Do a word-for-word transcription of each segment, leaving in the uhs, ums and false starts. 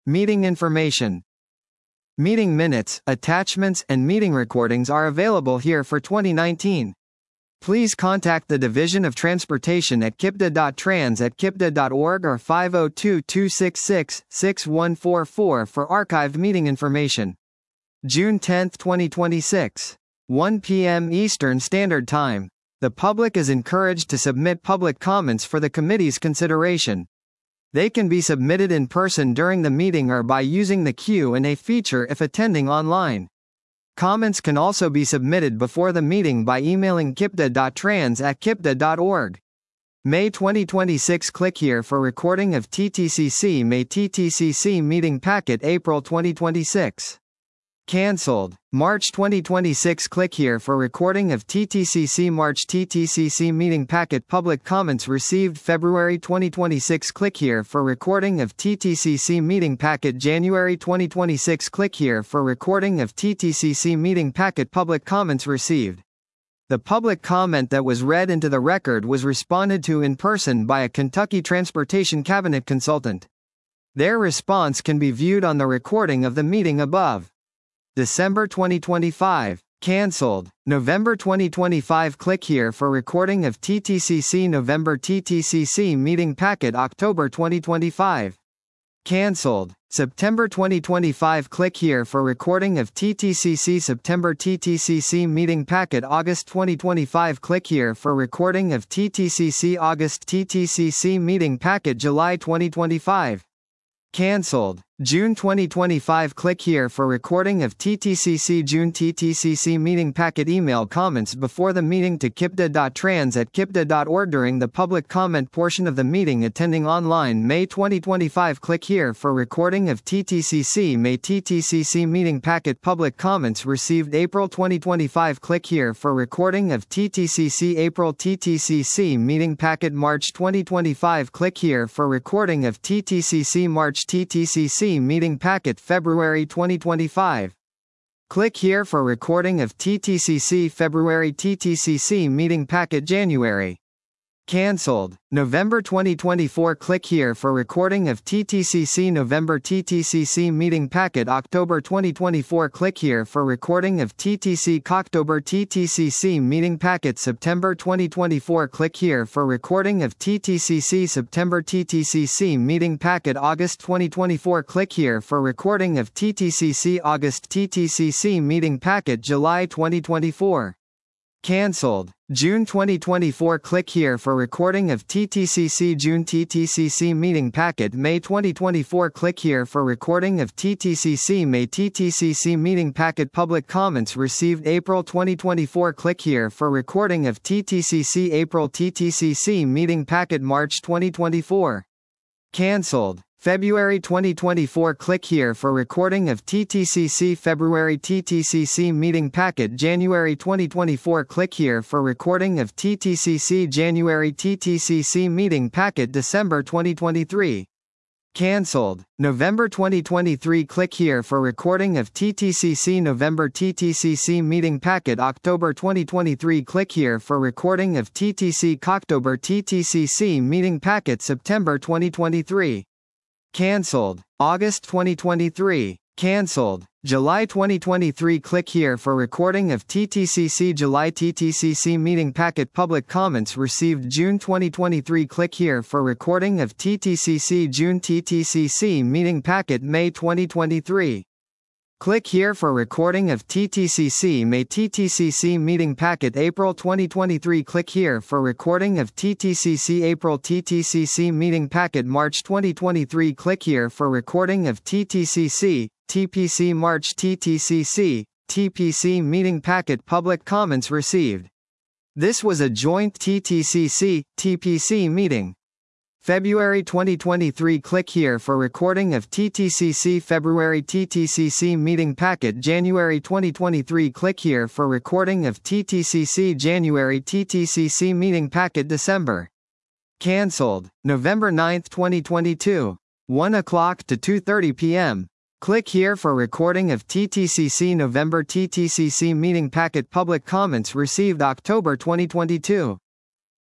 Meeting information. Meeting minutes, attachments, and meeting recordings are available here for twenty nineteen. Please contact the Division of Transportation at kipda dot trans at kipda dot org or five oh two, two six six, six one four four for archived meeting information. June tenth, twenty twenty-six. one p m Eastern Standard Time. The public is encouraged to submit public comments for the committee's consideration. They can be submitted in person during the meeting or by using the Q and A feature if attending online. Comments can also be submitted before the meeting by emailing kipda dot trans at kipda dot org. May twenty twenty-six. Click here for recording of T T C C May T T C C meeting packet April twenty twenty-six. Cancelled. March twenty twenty-six. Click here for recording of T T C C March T T C C meeting packet public comments received February twenty twenty-six. Click here for recording of T T C C meeting packet January twenty twenty-six. Click here for recording of T T C C meeting packet public comments received. The public comment that was read into the record was responded to in person by a Kentucky Transportation Cabinet consultant. Their response can be viewed on the recording of the meeting above. December twenty twenty-five. Cancelled. November twenty twenty-five. Click here for recording of T T C C November T T C C meeting packet October twenty twenty-five. Cancelled. September twenty twenty-five. Click here for recording of T T C C September T T C C meeting packet August twenty twenty-five. Click here for recording of T T C C August T T C C meeting packet July twenty twenty-five. Cancelled. June twenty twenty-five. Click here for recording of T T C C June T T C C meeting packet email comments before the meeting to kipda dot trans at kipda dot org during the public comment portion of the meeting attending online May twenty twenty-five. Click here for recording of T T C C May T T C C meeting packet public comments received April twenty twenty-five. Click here for recording of T T C C April T T C C meeting packet March twenty twenty-five. Click here for recording of T T C C March T T C C meeting packet February twenty twenty-five. Click here for recording of T T C C February T T C C meeting packet January. Cancelled. November twenty twenty-four. Click here for recording of T T C C November T T C C meeting packet October twenty twenty-four. Click here for recording of T T C October T T C C meeting packet September twenty twenty-four. Click here for recording of T T C C September T T C C meeting packet August twenty twenty-four. Click here for recording of T T C C August T T C C meeting packet July twenty twenty-four. Cancelled. June twenty twenty-four. Click here for recording of T T C C June T T C C meeting packet May twenty twenty-four. Click here for recording of T T C C May T T C C meeting packet public comments received April twenty twenty-four. Click here for recording of T T C C April T T C C meeting packet March twenty twenty-four. Cancelled. February twenty twenty-four. Click here for recording of T T C C February T T C C meeting packet January twenty twenty-four. Click here for recording of T T C C January T T C C meeting packet December twenty twenty-three. Cancelled. November twenty twenty-three. Click here for recording of T T C C November T T C C meeting packet October twenty twenty-three. Click here for recording of T T C October T T C C meeting packet September twenty twenty-three. Cancelled. August twenty twenty-three. Cancelled. July twenty twenty-three. Click here for recording of T T C C July T T C C meeting packet public comments received June twenty twenty-three. Click here for recording of T T C C June T T C C meeting packet May twenty twenty-three. Click here for recording of T T C C May T T C C meeting packet April twenty twenty-three. Click here for recording of T T C C April T T C C meeting packet March twenty twenty-three. Click here for recording of T T C C, T P C March T T C C, T P C meeting packet public comments received. This was a joint T T C C, T P C meeting. February twenty twenty-three. Click here for recording of T T C C February T T C C meeting packet January twenty twenty-three. Click here for recording of T T C C January T T C C meeting packet December. Cancelled. November ninth twenty twenty-two. one o'clock to two thirty p m Click here for recording of T T C C November T T C C meeting packet public comments received October twenty twenty-two.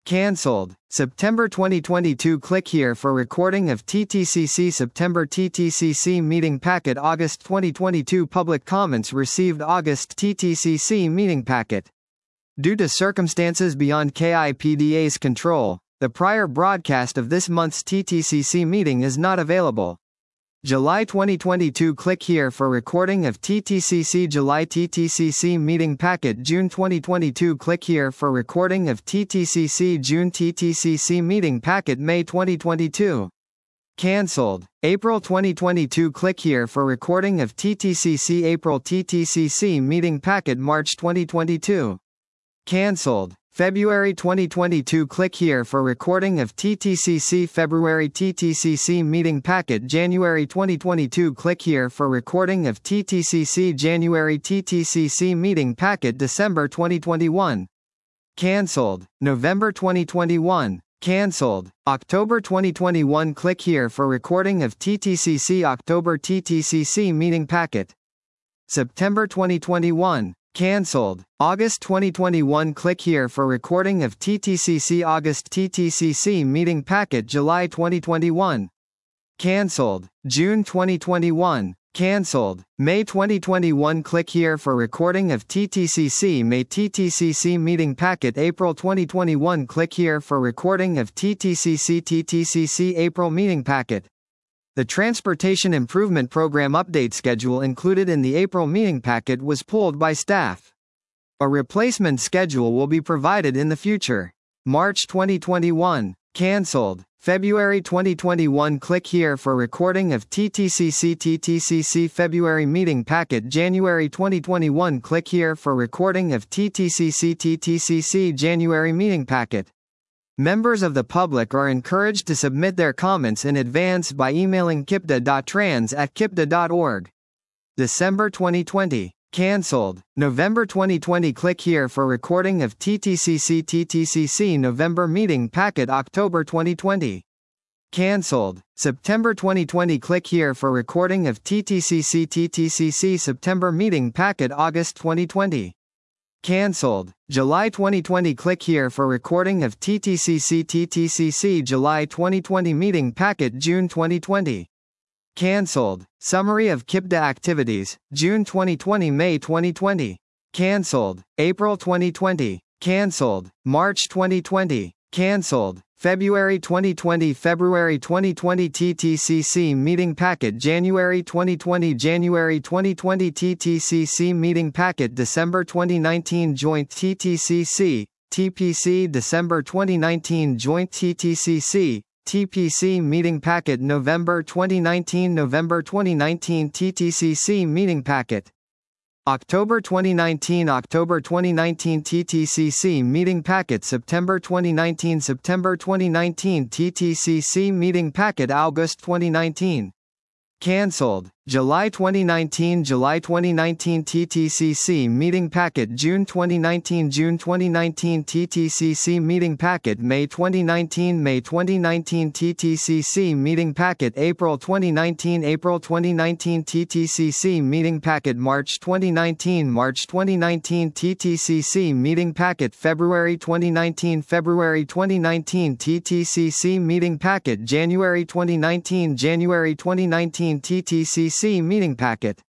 Cancelled. September twenty twenty-two. Click here for recording of T T C C September T T C C meeting packet August twenty twenty-two. Public comments received August T T C C meeting packet. Due to circumstances beyond K I P D A's control, the prior broadcast of this month's T T C C meeting is not available. July twenty twenty-two. Click here for recording of T T C C July T T C C meeting packet June twenty twenty-two. Click here for recording of T T C C June T T C C meeting packet May twenty twenty-two. Cancelled. April twenty twenty-two. Click here for recording of T T C C April T T C C meeting packet March twenty twenty-two. Cancelled. February twenty twenty-two. Click here for recording of T T C C February T T C C meeting packet January twenty twenty-two. Click here for recording of T T C C January T T C C meeting packet December twenty twenty-one. Cancelled. November twenty twenty-one. Cancelled. October twenty twenty-one. Click here for recording of T T C C October T T C C meeting packet. September twenty twenty-one. Cancelled. August twenty twenty-one. Click here for recording of T T C C August T T C C meeting packet July twenty twenty-one. Cancelled. June twenty twenty-one. Cancelled. May twenty twenty-one. Click here for recording of T T C C May T T C C meeting packet April twenty twenty-one. Click here for recording of T T C C T T C C April meeting packet. The Transportation Improvement Program update schedule included in the April meeting packet was pulled by staff. A replacement schedule will be provided in the future. March twenty twenty-one. Cancelled. February twenty twenty-one. Click here for recording of T T C C T T C C February meeting packet January twenty twenty-one. Click here for recording of T T C C T T C C January meeting packet. Members of the public are encouraged to submit their comments in advance by emailing kipda dot trans at kipda dot org. December twenty twenty. Cancelled. November twenty twenty. Click here for recording of T T C C T T C C November meeting packet October twenty twenty. Cancelled. September twenty twenty. Click here for recording of T T C C T T C C September meeting packet August twenty twenty. Cancelled. July twenty twenty. Click here for recording of T T C C T T C C July twenty twenty meeting packet June twenty twenty. Cancelled. Summary of KIPDA activities, June twenty twenty May twenty twenty. Cancelled. April twenty twenty. Cancelled. March twenty twenty. Cancelled. February twenty twenty February twenty twenty T T C C meeting packet January twenty twenty January twenty twenty T T C C meeting packet December twenty nineteen Joint T T C C, T P C December twenty nineteen Joint T T C C, T P C meeting packet November twenty nineteen November twenty nineteen T T C C meeting packet October twenty nineteen October twenty nineteen T T C C meeting packet September twenty nineteen September twenty nineteen T T C C meeting packet August twenty nineteen. Cancelled. July twenty nineteen July twenty nineteen T T C C meeting packet June twenty nineteen June twenty nineteen T T C C meeting packet May twenty nineteen May twenty nineteen T T C C meeting packet April twenty nineteen April twenty nineteen T T C C meeting packet March twenty nineteen March twenty nineteen T T C C meeting packet February twenty nineteen February twenty nineteen T T C C meeting packet January twenty nineteen January twenty nineteen T T C C meeting packet